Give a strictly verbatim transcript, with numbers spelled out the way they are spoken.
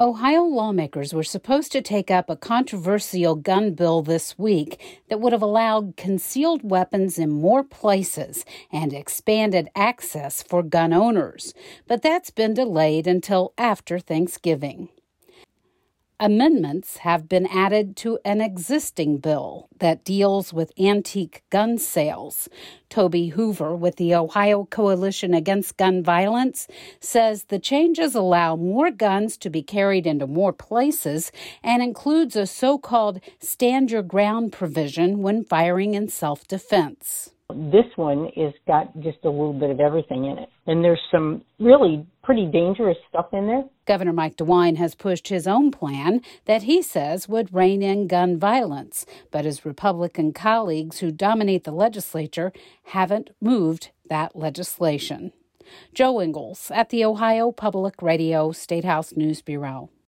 Ohio lawmakers were supposed to take up a controversial gun bill this week that would have allowed concealed weapons in more places and expanded access for gun owners. But that's been delayed until after Thanksgiving. Amendments have been added to an existing bill that deals with antique gun sales. Toby Hoover with the Ohio Coalition Against Gun Violence says the changes allow more guns to be carried into more places and includes a so-called stand your ground provision when firing in self-defense. This one is got just a little bit of everything in it. And there's some really pretty dangerous stuff in there. Governor Mike DeWine has pushed his own plan that he says would rein in gun violence, but his Republican colleagues who dominate the legislature haven't moved that legislation. Joe Ingles at the Ohio Public Radio State House News Bureau.